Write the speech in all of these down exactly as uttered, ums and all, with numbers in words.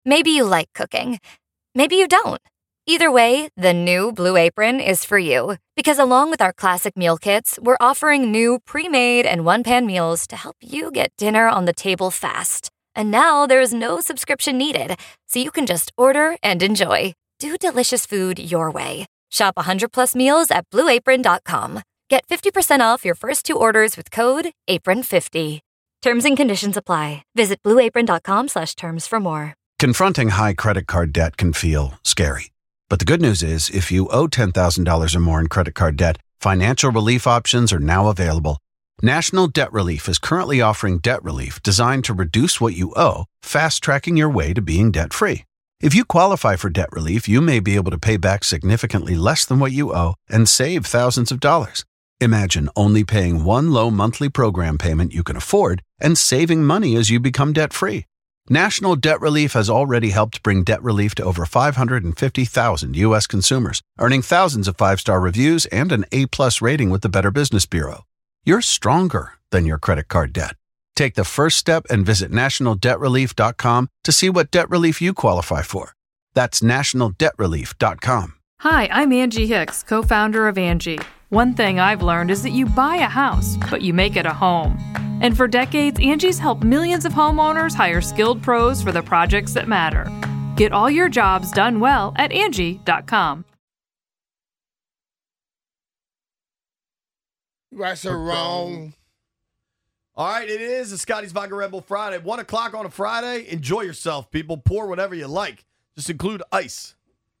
Maybe you like cooking. Maybe you don't. Either way, the new Blue Apron is for you. Because along with our classic meal kits, we're offering new pre-made and one-pan meals to help you get dinner on the table fast. And now there's no subscription needed, so you can just order and enjoy. Do delicious food your way. Shop one hundred plus meals at blue apron dot com. Get fifty percent off your first two orders with code apron fifty. Terms and conditions apply. Visit blue apron dot com slash terms for more. Confronting high credit card debt can feel scary. But the good news is, if you owe ten thousand dollars or more in credit card debt, financial relief options are now available. National Debt Relief is currently offering debt relief designed to reduce what you owe, fast-tracking your way to being debt-free. If you qualify for debt relief, you may be able to pay back significantly less than what you owe and save thousands of dollars. Imagine only paying one low monthly program payment you can afford and saving money as you become debt-free. National Debt Relief has already helped bring debt relief to over five hundred fifty thousand U S consumers, earning thousands of five-star reviews and an A-plus rating with the Better Business Bureau. You're stronger than your credit card debt. Take the first step and visit national debt relief dot com to see what debt relief you qualify for. That's national debt relief dot com. Hi, I'm Angie Hicks, co-founder of Angie. One thing I've learned is that you buy a house, but you make it a home. And for decades, Angie's helped millions of homeowners hire skilled pros for the projects that matter. Get all your jobs done well at angie dot com. Right or wrong. All right, it is a Scotty's Vodka Red Bull Friday. One o'clock on a Friday. Enjoy yourself, people. Pour whatever you like. Just include ice.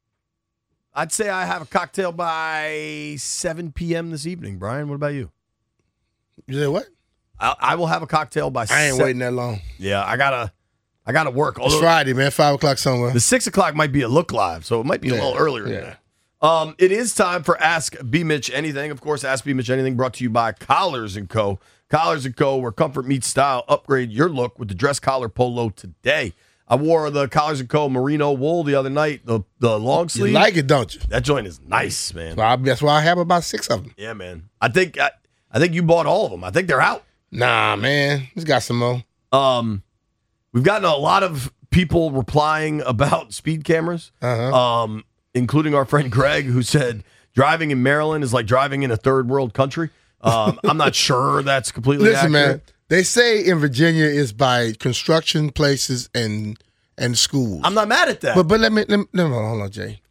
I'd say I have a cocktail by seven p.m. this evening. Brian, what about you? You say what? I, I will have a cocktail by. I ain't se- waiting that long. Yeah, I gotta, I gotta work. It's Friday, man. Five o'clock somewhere. The six o'clock might be a look live, so it might be yeah, a little earlier yeah. than that. Um, it is time for Ask B. Mitch Anything. Of course, Ask B. Mitch Anything brought to you by Collars and Co. Collars and Co., where comfort meets style. Upgrade your look with the dress collar polo today. I wore the Collars and Co. merino wool the other night, the the long sleeve. You like it, don't you? That joint is nice, man. Well, I, that's why I have about six of them. Yeah, man. I think I, I think you bought all of them. I think they're out. Nah, man. He's got some more. Um, we've gotten a lot of people replying about speed cameras. Uh-huh. Um, including our friend Greg, who said driving in Maryland is like driving in a third world country. Um, I'm not sure that's completely Listen, accurate. man, they say in Virginia is by construction places and and schools. I'm not mad at that. But but let me, let me no, no, hold on, Jay.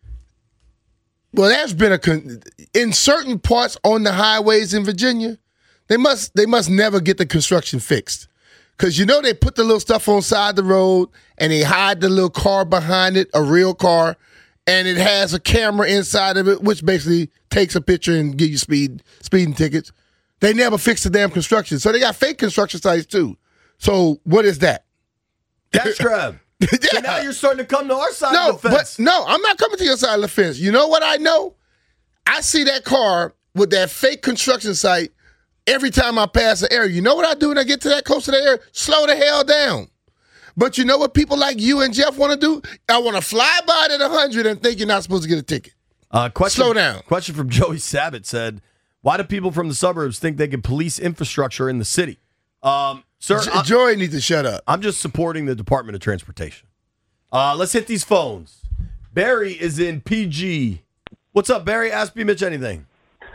Well, there's been a con- in certain parts on the highways in Virginia, they must they must never get the construction fixed. Because, you know, they put the little stuff on side the road and they hide the little car behind it, a real car, and it has a camera inside of it, which basically takes a picture and give you speed speeding tickets. They never fix the damn construction. So they got fake construction sites, too. So what is that? Cash grab. Yeah. So now you're starting to come to our side No, of the fence. but no, I'm not coming to your side of the fence. You know what I know? I see that car with that fake construction site every time I pass the area. You know what I do when I get to that close to the area? Slow the hell down. But you know what people like you and Jeff want to do? I want to fly by it at one hundred and think you're not supposed to get a ticket. Uh, question, Slow down. Question from Joey Sabat said, why do people from the suburbs think they can police infrastructure in the city? Um, sir, J- I- Joey needs to shut up. I'm just supporting the Department of Transportation. Uh, let's hit these phones. Barry is in P G. What's up, Barry? Ask B. Mitch anything.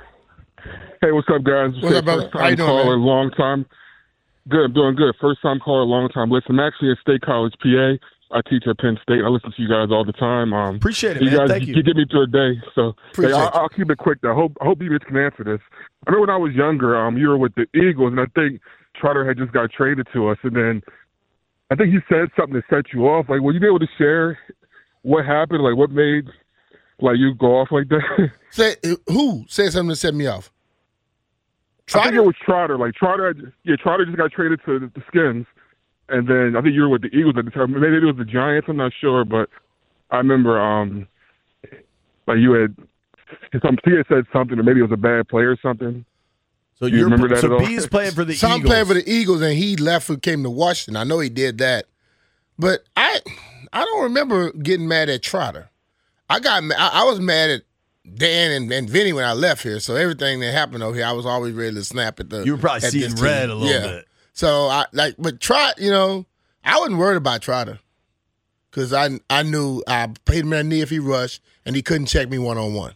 Hey, what's up, guys? What's up, brother? First How you time doing, caller, man? long time. Good, I'm doing good. First time caller, long time listen. I'm actually at State College, P A. I teach at Penn State. I listen to you guys all the time. Um, Appreciate it, you man. guys, Thank you. You get me through a day. So Appreciate hey, I'll, you. I'll keep it quick, though. I hope, I hope B-Mitch can answer this. I remember when I was younger, um, you were with the Eagles, and I think Trotter had just got traded to us. And then I think he said something that set you off. Like, will you be able to share what happened? Like, what made like you go off like that? Say, who said something that set me off? I think Trotter? it was Trotter. Like Trotter, yeah, Trotter just got traded to the, the Skins, and then I think you were with the Eagles at the time. Maybe it was the Giants. I'm not sure, but I remember, um, like you had, some he had said something, or maybe it was a bad play or something. So Do you you're remember that so at all? B is playing for the So I'm Eagles. playing for the Eagles, and he left and came to Washington. I know he did that, but I I don't remember getting mad at Trotter. I got ma- I, I was mad at Dan and, and Vinny when I left here. So everything that happened over here, I was always ready to snap at the. You were probably at seeing this red team. a little yeah. bit. So I like, but Trot, you know, I wasn't worried about Trotter because I I knew I paid him that knee if he rushed, and he couldn't check me one on one.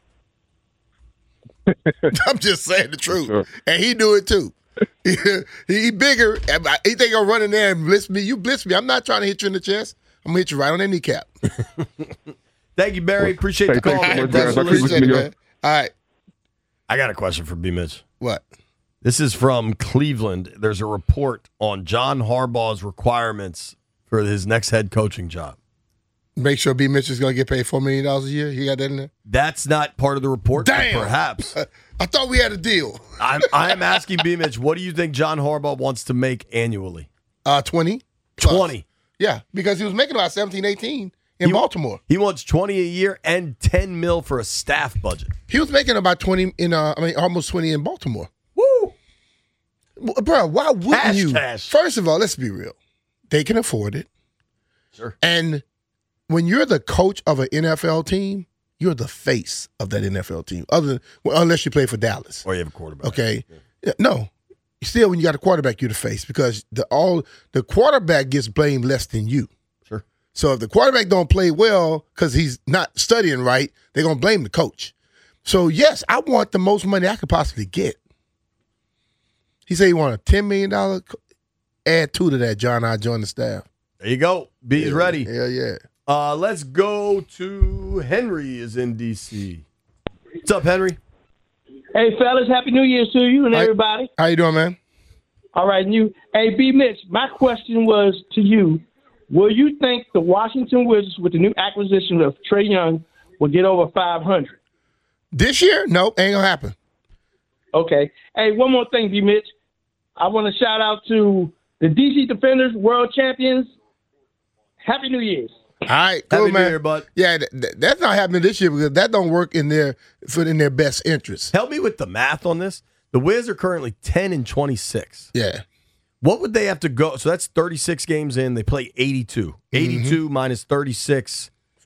I'm just saying the truth, Sure. and he knew it too. he, he bigger. He think I'm running there and blitz me. You blitz me. I'm not trying to hit you in the chest. I'm gonna hit you right on that kneecap. Thank you, Barry. Appreciate Hey, the call. thanks so man. much, Thanks guys. for I appreciate listening. Appreciate it, you. man. All right. I got a question for B. Mitch. What? This is from Cleveland. There's a report on John Harbaugh's requirements for his next head coaching job. Make sure B. Mitch is gonna get paid four million dollars a year. He got that in there. That's not part of the report. but Damn. Perhaps. I thought we had a deal. I'm, I'm asking B. Mitch, what do you think John Harbaugh wants to make annually? Uh, twenty. plus. twenty. Yeah, because he was making about seventeen, eighteen in He- Baltimore. He wants twenty a year and ten mil for a staff budget. He was making about twenty in. Uh, I mean, almost twenty in Baltimore. Woo! Bro, why wouldn't Cash, you? cash. First of all, let's be real. They can afford it. Sure. And when you're the coach of an N F L team, you're the face of that N F L team. Other than, well, unless you play for Dallas. Or you have a quarterback. Okay. Yeah, no. Still, when you got a quarterback, you're the face because the all the quarterback gets blamed less than you. Sure. So if the quarterback don't play well because he's not studying right, they're gonna blame the coach. So yes, I want the most money I could possibly get. He said he wanted a ten million dollars. Add two to that, John. I join the staff. There you go. B's Yeah, ready. Hell yeah. Uh, let's go to Henry is in D C. What's up, Henry? Hey, fellas, Happy New Year to you and Hi. everybody. How you doing, man? All right, and you. Hey, B. Mitch, my question was to you. Will you think the Washington Wizards, with the new acquisition of Trae Young, will get over five hundred? This year? Nope, ain't gonna happen. Okay. Hey, one more thing, B. Mitch. I want to shout out to the D C Defenders, world champions. Happy New Year's. All right, cool, Happy New man. Year, bud. Yeah, th- th- that's not happening this year because that don't work in their for in their best interest. Help me with the math on this. The Wiz are currently ten and twenty-six. Yeah. What would they have to go? So that's thirty-six games in. They play eighty-two. eighty-two Mm-hmm. minus thirty-six,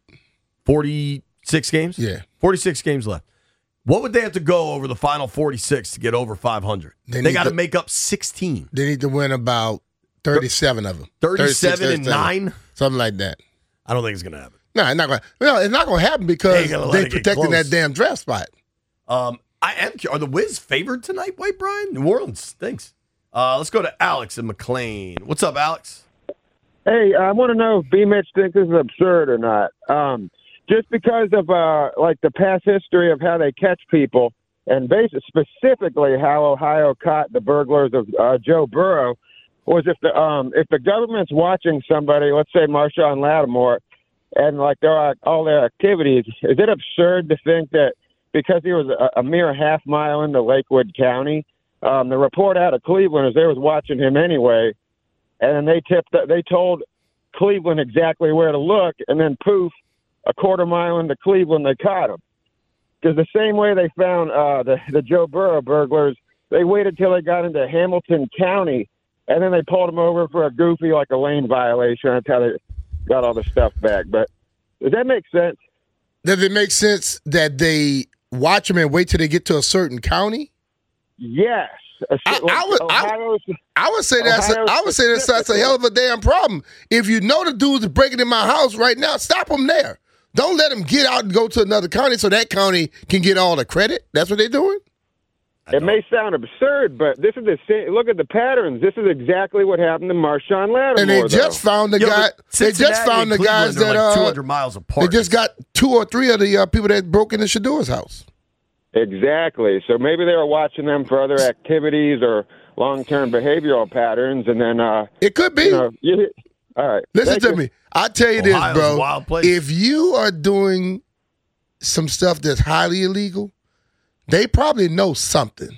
forty-six games? Yeah. forty-six games left. What would they have to go over the final forty-six to get over five hundred? They They, need got to to- make up sixteen. They need to win about thirty-seven of them. thirty-seven and nine? Something like that. I don't think it's going to happen. No, it's not going. No, it's not going to happen They because ain't gonna let they it get protecting close. that damn draft spot. Um, I am. cu- Are the Wiz favored tonight, White Brian? New Orleans stinks. Uh, let's go to Alex in McLean. What's up, Alex? Hey, I want to know if B. Mitch thinks this is absurd or not. Um, just because of uh, like the past history of how they catch people, and basically specifically how Ohio caught the burglars of uh, Joe Burrow, was if the um, if the government's watching somebody, let's say Marshawn Lattimore, and like there are all their activities, is it absurd to think that because he was a, a mere half mile into Lakewood County, um, the report out of Cleveland is they was watching him anyway, and then they tipped, they told Cleveland exactly where to look, and then poof, a quarter mile into Cleveland, they caught him. Because the same way they found uh, the the Joe Burrow burglars, they waited till they got into Hamilton County, and then they pulled him over for a goofy, like a lane violation. That's how they got all the stuff back. But does that make sense? Does it make sense that they watch them and wait till they get to a certain county? Yes. I- I would- I- Ohio's, I would say that's a, Ohio I would say that's, that's a hell of a damn problem. If you know the dude's breaking in my house right now, stop him there. Don't let him get out and go to another county so that county can get all the credit. That's what they're doing. it may sound absurd, but this is the same. Look at the patterns. This is exactly what happened to Marshawn Lattimore. And they just though. found the Yeah, guy. but They just Cincinnati found the and guys Cleveland that are like uh, two hundred miles apart. They just got two or three of the uh, people that broke into Shadur's house. Exactly. So maybe they were watching them for other activities or long-term behavioral patterns, and then uh, It could be. you know, you, all right. Listen Thank to you. me. I tell you Ohio's this, a bro. wild place. If you are doing some stuff that's highly illegal, they probably know something.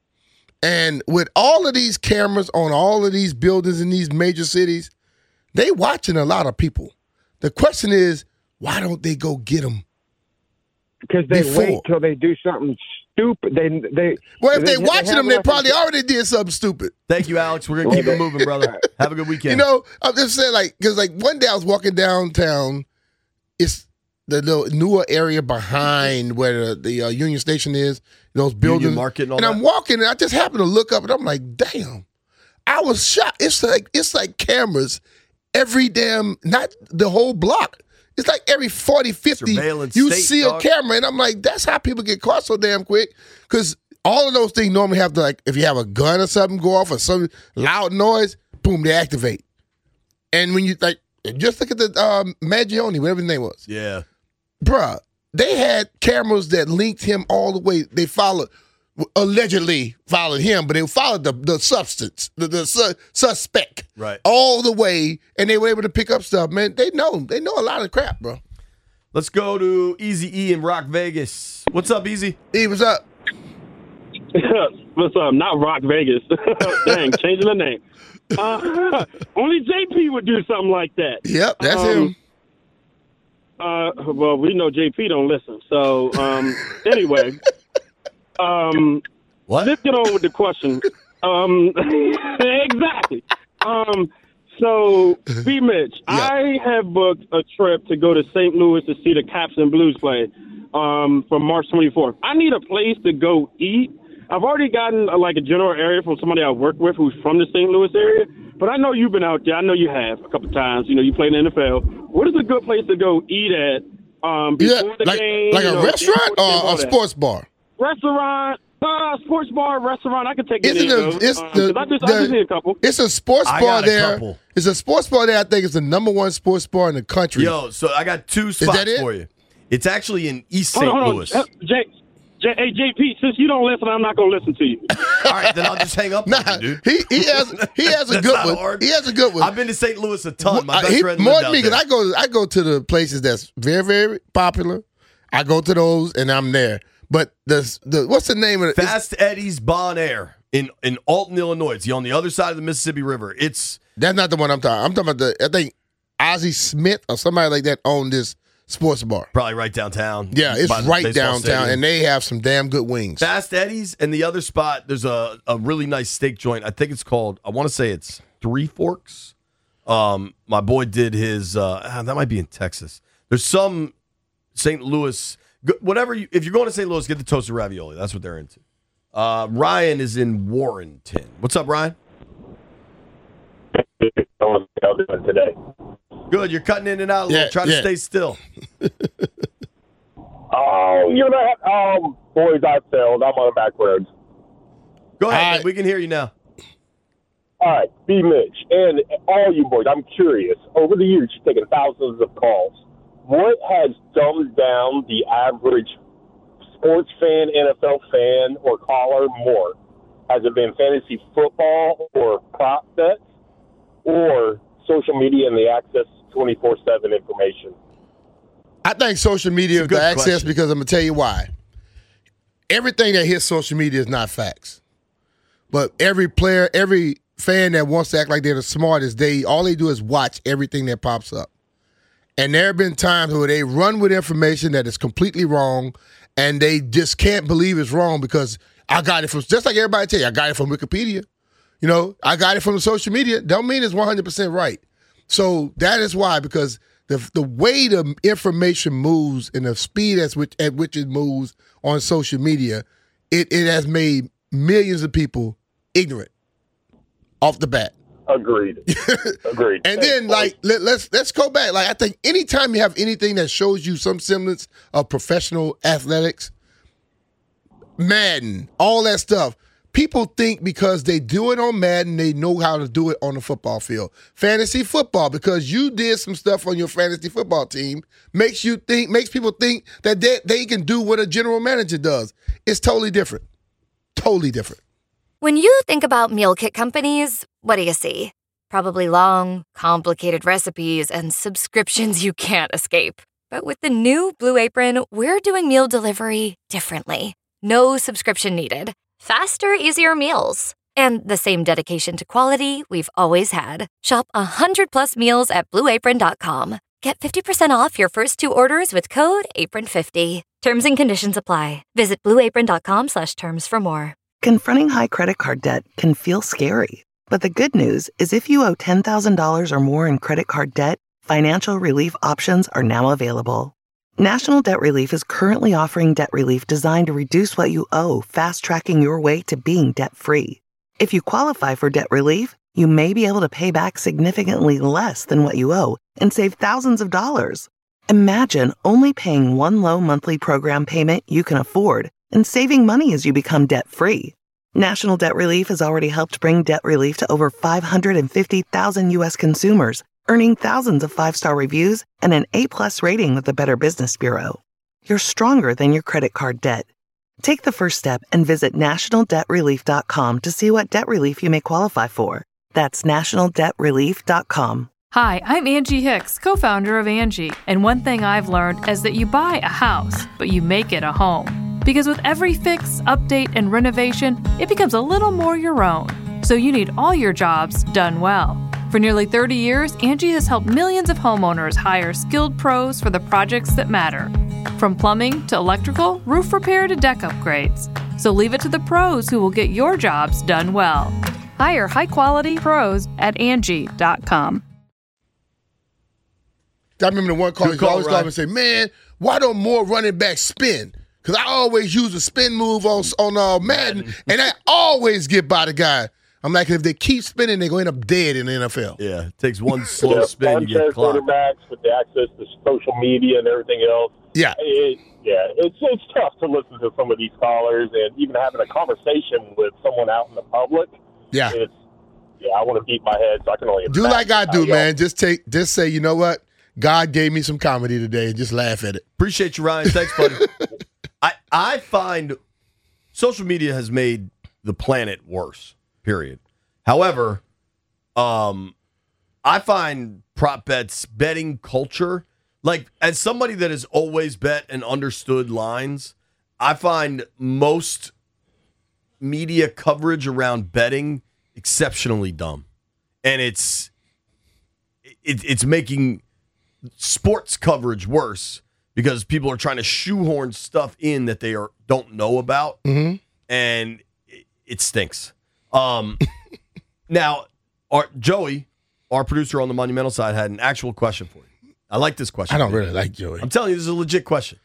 And with all of these cameras on all of these buildings in these major cities, they watching a lot of people. The question is, why don't they go get them? Because they before. wait till they do something stupid. They they. Well, if they, they watching have them, they enough- probably already did something stupid. Thank you, Alex. We're gonna keep it moving, brother. Have a good weekend. You know, I'm just saying, like, because like one day I was walking downtown, it's the little newer area behind where the, the uh, Union Station is, those buildings. Market and all and I'm that? walking, and I just happened to look up, and I'm like, damn, I was shocked. It's like it's like cameras every damn, not the whole block. It's like every forty, fifty, Surveillance you state, see a dog. camera. And I'm like, that's how people get caught so damn quick. Because all of those things normally have to, like, if you have a gun or something go off or some loud noise, boom, they activate. And when you, like, just look at the um, Maggione, whatever his name was. Yeah. Bruh, they had cameras that linked him all the way. They followed, allegedly followed him, but they followed the, the substance, the, the su- suspect. Right. All the way, and they were able to pick up stuff. Man, they know. They know a lot of crap, bro. Let's go to Easy E in Rock Vegas. What's up, Easy? E, what's up? What's up? Not Rock Vegas. Dang, changing the name. Uh, only J P would do something like that. Yep, that's um, him. Uh, well, we know J P don't listen. So, um, anyway, um, what? Let's get on with the question. Um, exactly. Um, so, B. Mitch, Yeah. I have booked a trip to go to Saint Louis to see the Caps and Blues play um, from March twenty-fourth. I need a place to go eat. I've already gotten a, like a general area from somebody I work with who's from the Saint Louis area, but I know you've been out there. I know you have a couple times. You know, you played in the N F L. What is a good place to go eat at um, before Yeah, the like, game? like you a know, restaurant before the game, or all a that? sports bar? Restaurant, uh, sports bar, restaurant. I could take It's any the- of those. it's um, the- 'cause I just, the- I just need a couple. It's a sports I bar got a there. couple. It's a sports bar there. I think it's the number one sports bar in the country. Yo, so I got two spots that it? for you. It's actually in East Hold Saint on, hold on. Louis. Uh, Jay, Jay, hey, J P, since you don't listen, I'm not going to listen to you. All right, then I'll just hang up Nah, on you, dude. he he has he has a That's good not one. hard. He has a good one. I've been to Saint Louis a ton. My Uh, best he- friend more lived than out me, 'cause there. I go I go to the places that's very very popular. I go to those and I'm there. But the the what's the name of it? It's- Fast Eddie's Bon Air in, in Alton, Illinois. It's on the other side of the Mississippi River. It's That's not the one I'm talking. I'm talking about the I think Ozzie Smith or somebody like that owned this sports bar. probably right downtown. Yeah, it's by the right baseball downtown, stadium. and they have some damn good wings. Fast Eddie's, and the other spot, there's a, a really nice steak joint. I think it's called, I want to say it's Three Forks. Um, my boy did his, uh, ah, that might be in Texas. There's some Saint Louis, g- whatever, you, if you're going to Saint Louis, get the toasted ravioli. That's what they're into. Uh, Ryan is in Warrenton. What's up, Ryan? Today. Good, you're cutting in and out a little. Yeah, Try to yeah. stay still. Oh, you know that? Um, boys, I failed. I'm on the back roads. Go ahead, All man. right. We can hear you now. All right, B. Mitch, and all you boys, I'm curious. Over the years, you've taken thousands of calls. What has dumbed down the average sports fan, N F L fan, or caller more? Has it been fantasy football or prop bets, or social media and the access to twenty-four seven information? I think social media It's a is the good access question. because I'm gonna tell you why. Everything that hits social media is not facts, but every player, every fan that wants to act like they're the smartest, they all they do is watch everything that pops up. And there have been times where they run with information that is completely wrong, and they just can't believe it's wrong because I got it from just like everybody tell you, I got it from Wikipedia. You know, I got it from the social media. Don't mean it's one hundred percent right. So that is why, because the the way the information moves and the speed at which at which it moves on social media, it, it has made millions of people ignorant off the bat. Agreed. Agreed. And then, like, let, let's let's go back. Like, I think anytime you have anything that shows you some semblance of professional athletics, Madden, all that stuff, people think because they do it on Madden, they know how to do it on the football field. Fantasy football, because you did some stuff on your fantasy football team, makes you think, makes people think that they, they can do what a general manager does. It's totally different. Totally different. When you think about meal kit companies, what do you see? Probably long, complicated recipes and subscriptions you can't escape. But with the new Blue Apron, we're doing meal delivery differently. No subscription needed. Faster, easier meals. And the same dedication to quality we've always had. Shop one hundred plus meals at blue apron dot com. Get fifty percent off your first two orders with code apron fifty. Terms and conditions apply. Visit blue apron dot com slash terms for more. Confronting high credit card debt can feel scary. But the good news is if you owe ten thousand dollars or more in credit card debt, financial relief options are now available. National Debt Relief is currently offering debt relief designed to reduce what you owe, fast-tracking your way to being debt-free. If you qualify for debt relief, you may be able to pay back significantly less than what you owe and save thousands of dollars. Imagine only paying one low monthly program payment you can afford and saving money as you become debt-free. National Debt Relief has already helped bring debt relief to over five hundred fifty thousand U S consumers, earning thousands of five-star reviews and an A-plus rating with the Better Business Bureau. You're stronger than your credit card debt. Take the first step and visit national debt relief dot com to see what debt relief you may qualify for. That's national debt relief dot com. Hi, I'm Angie Hicks, co-founder of Angie, and one thing I've learned is that you buy a house, but you make it a home. Because with every fix, update, and renovation, it becomes a little more your own. So you need all your jobs done well. For nearly thirty years, Angie has helped millions of homeowners hire skilled pros for the projects that matter. From plumbing to electrical, roof repair to deck upgrades. So leave it to the pros who will get your jobs done well. Hire high-quality pros at Angie dot com. I remember the one call, Good he call, always call Ryan. and say, man, why don't more running backs spin? Because I always use a spin move on, on uh, Madden, and I always get by the guy. I'm like, if they keep spinning, they're going to end up dead in the N F L. Yeah, it takes one slow Yeah, spin, you get franchise clocked. quarterbacks with the access to social media and everything else. Yeah. It, yeah, it's it's tough to listen to some of these callers and even having a conversation with someone out in the public. Yeah. It's, yeah, I want to beat my head, so I can only Do imagine like I how do, y'all- man. Just take, just say, you know what? God gave me some comedy today, and just laugh at it. Appreciate you, Ryan. Thanks, buddy. I, I find social media has made the planet worse, period. However, um, I find prop bets, betting culture, like as somebody that has always bet and understood lines, I find most media coverage around betting exceptionally dumb. And it's it, it's making sports coverage worse because people are trying to shoehorn stuff in that they are don't know about, mm-hmm. and it, it stinks. Um, now, our, Joey, our producer on the Monumental side, had an actual question for you. I like this question. I don't really like Joey. I'm telling you, this is a legit question.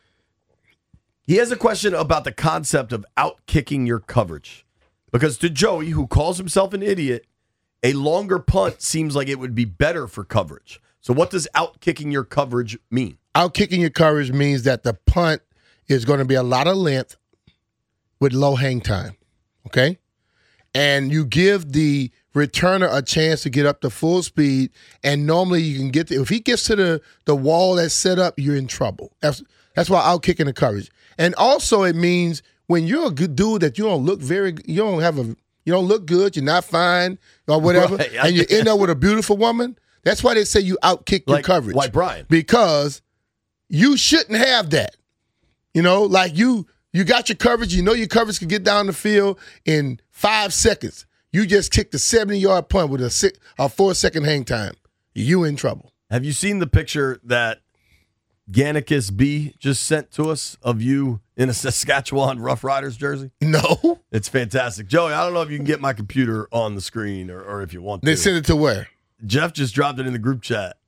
He has a question about the concept of out-kicking your coverage. Because to Joey, who calls himself an idiot, a longer punt seems like it would be better for coverage. So what does out-kicking your coverage mean? Out-kicking your coverage means that the punt is going to be a lot of length with low hang time, okay? And you give the returner a chance to get up to full speed, and normally you can get to, if he gets to the, the wall that's set up, you're in trouble. That's that's why out-kicking the coverage. And also it means when you're a good dude that you don't look very, you don't have a, you don't look good, you're not fine or whatever, Right. and you end up with a beautiful woman, that's why they say you out-kick your Like- coverage. like Brian. Because you shouldn't have that. You know, like you you got your coverage, you know your coverage can get down the field in five seconds. You just kicked a seventy-yard punt with a six, a four-second hang time. You in trouble. Have you seen the picture that Gannicus B just sent to us of you in a Saskatchewan Rough Riders jersey? No. It's fantastic. Joey, I don't know if you can get my computer on the screen or, or if you want to. They sent it to where? Jeff just dropped it in the group chat.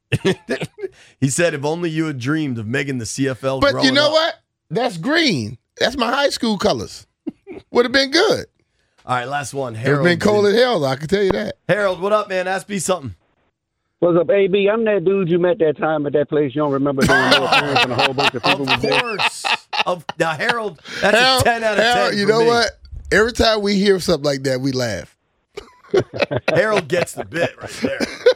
He said, if only you had dreamed of making the C F L But growing you know up. what? That's green. That's my high school colors. Would have been good. All right, last one. It would Harold. have been cold as hell, I can tell you that. Harold, what up, man? Ask me something. What's up, A B? I'm that dude you met that time at that place. You don't remember doing no appearance and a whole bunch of people Of were there. course. of, now, Harold, that's Harold, a ten out of Harold, ten. you for know me. what? Every time we hear something like that, we laugh. Harold gets the bit right there.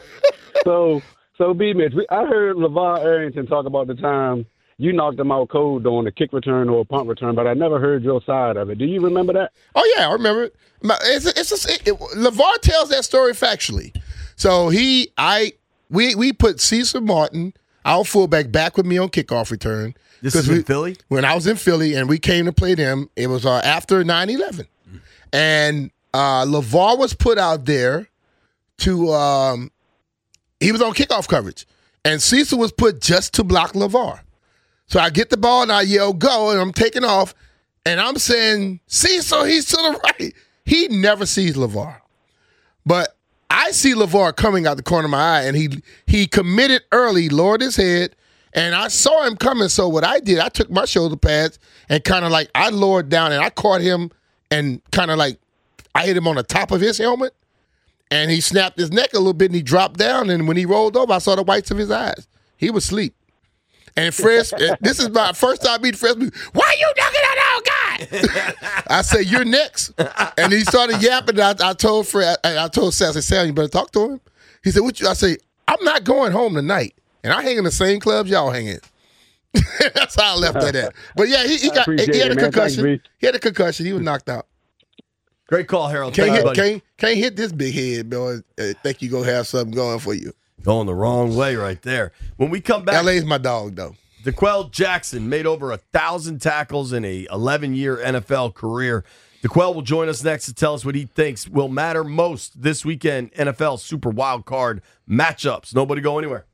So, so B Mitch, we, I heard LeVar Arrington talk about the time you knocked him out cold on a kick return or a punt return, but I never heard your side of it. Do you remember that? Oh yeah, I remember it. My- It's a, it's a, it, it, LeVar tells that story factually. So he, I, we we put Cecil Martin, our fullback, back with me on kickoff return. This 'Cause is we, in Philly? When I was in Philly, and we came to play them. It was uh, after nine eleven, and uh, LeVar was put out there to. Um, he was on kickoff coverage, and Cecil was put just to block LeVar. So I get the ball and I yell, go, and I'm taking off, and I'm saying, Cecil, he's to the right. He never sees LeVar. But I see LeVar coming out the corner of my eye, and he he committed early, lowered his head, and I saw him coming. So what I did, I took my shoulder pads and kind of like, I lowered down, and I caught him and kind of like, I hit him on the top of his helmet, And he snapped his neck a little bit, and he dropped down. And when he rolled over, I saw the whites of his eyes. He was asleep. And Fred, this is my first time meeting Fred. Why you knocking that old guy? I said, you're next. And he started yapping. I, I told Fred, I, I told Sam, I said, Sam, you better talk to him. He said, what you? I said, I'm not going home tonight. And I hang in the same clubs y'all hang in. That's how I left that at. But yeah, he, he got he had a concussion. Thanks, he had a concussion. He was knocked out. Great call, Harold. Can't Thank hit, you, buddy. can't, can't hit this big head, boy. I think you gonna have something going for you. Going the wrong way right there. When we come back, L A's my dog, though. DeQuell Jackson made over a thousand tackles in a eleven-year N F L career. DeQuell will join us next to tell us what he thinks will matter most this weekend N F L Super Wild Card matchups. Nobody go anywhere.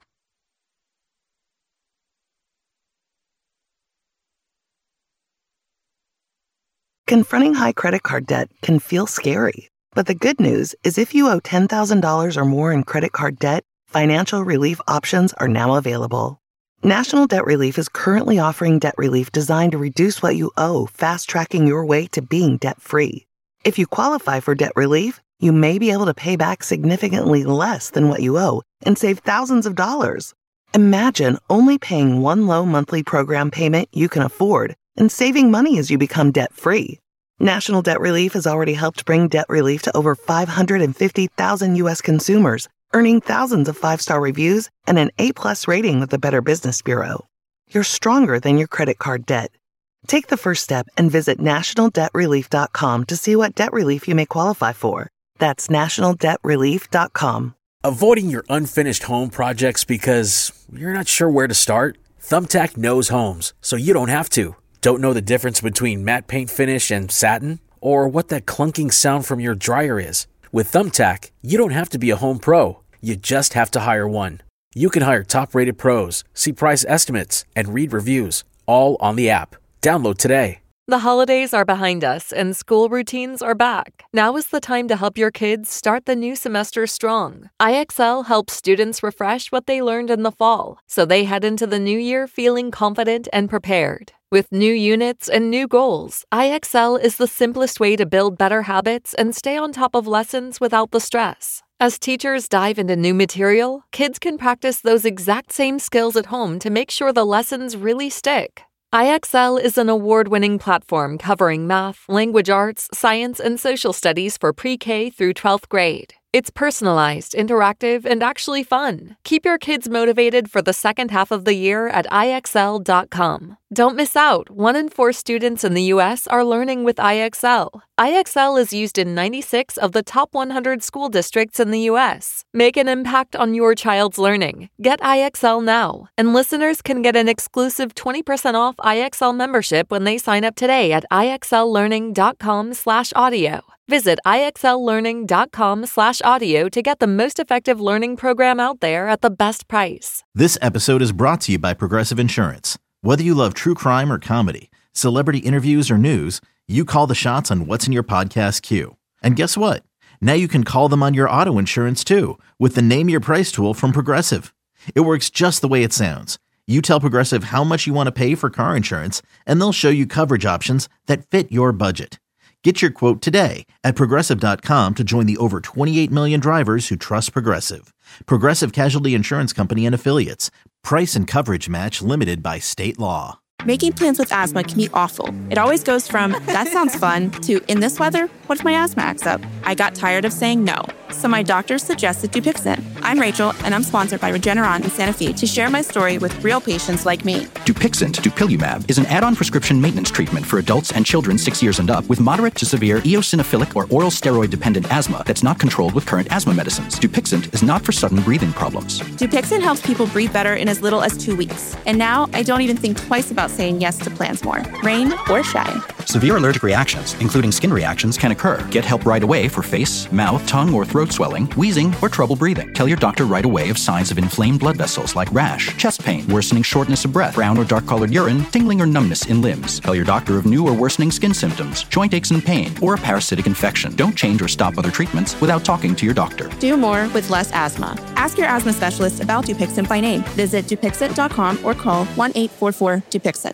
Confronting high credit card debt can feel scary, but the good news is if you owe ten thousand dollars or more in credit card debt, financial relief options are now available. National Debt Relief is currently offering debt relief designed to reduce what you owe, fast-tracking your way to being debt-free. If you qualify for debt relief, you may be able to pay back significantly less than what you owe and save thousands of dollars. Imagine only paying one low monthly program payment you can afford and saving money as you become debt-free. National Debt Relief has already helped bring debt relief to over five hundred fifty thousand U S consumers, earning thousands of five-star reviews and an A-plus rating with the Better Business Bureau. You're stronger than your credit card debt. Take the first step and visit national debt relief dot com to see what debt relief you may qualify for. That's national debt relief dot com. Avoiding your unfinished home projects because you're not sure where to start? Thumbtack knows homes, so you don't have to. Don't know the difference between matte paint finish and satin? Or what that clunking sound from your dryer is? With Thumbtack, you don't have to be a home pro. You just have to hire one. You can hire top-rated pros, see price estimates, and read reviews, all on the app. Download today. The holidays are behind us and school routines are back. Now is the time to help your kids start the new semester strong. I X L helps students refresh what they learned in the fall, so they head into the new year feeling confident and prepared. With new units and new goals, I X L is the simplest way to build better habits and stay on top of lessons without the stress. As teachers dive into new material, kids can practice those exact same skills at home to make sure the lessons really stick. I X L is an award-winning platform covering math, language arts, science, and social studies for pre-K through twelfth grade. It's personalized, interactive, and actually fun. Keep your kids motivated for the second half of the year at I X L dot com. Don't miss out. One in four students in the U S are learning with I X L. I X L is used in ninety-six of the top one hundred school districts in the U S. Make an impact on your child's learning. Get I X L now. And listeners can get an exclusive twenty percent off I X L membership when they sign up today at I X L learning dot com slash audio. Visit I X L learning dot com slash audio to get the most effective learning program out there at the best price. This episode is brought to you by Progressive Insurance. Whether you love true crime or comedy, celebrity interviews or news, you call the shots on what's in your podcast queue. And guess what? Now you can call them on your auto insurance too with the Name Your Price tool from Progressive. It works just the way it sounds. You tell Progressive how much you want to pay for car insurance, and they'll show you coverage options that fit your budget. Get your quote today at Progressive dot com to join the over twenty-eight million drivers who trust Progressive. Progressive Casualty Insurance Company and Affiliates. Price and coverage match limited by state law. Making plans with asthma can be awful. It always goes from, that sounds fun, to, in this weather, what if my asthma acts up? I got tired of saying no, so my doctor suggested Dupixent. I'm Rachel, and I'm sponsored by Regeneron and Sanofi to share my story with real patients like me. Dupixent, dupilumab, is an add-on prescription maintenance treatment for adults and children six years and up with moderate to severe eosinophilic or oral steroid-dependent asthma that's not controlled with current asthma medicines. Dupixent is not for sudden breathing problems. Dupixent helps people breathe better in as little as two weeks. And now I don't even think twice about saying yes to plans more, rain or shine. Severe allergic reactions, including skin reactions, can occur. Get help right away for face, mouth, tongue, or throat swelling, wheezing, or trouble breathing. Tell your doctor right away of signs of inflamed blood vessels like rash, chest pain, worsening shortness of breath, brown or dark-colored urine, tingling or numbness in limbs. Tell your doctor of new or worsening skin symptoms, joint aches and pain, or a parasitic infection. Don't change or stop other treatments without talking to your doctor. Do more with less asthma. Ask your asthma specialist about Dupixent by name. Visit Dupixent dot com or call one eight four four Dupixent.